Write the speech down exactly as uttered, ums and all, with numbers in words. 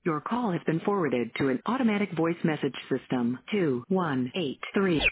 Your call has been forwarded to an automatic voice message system. two one eight three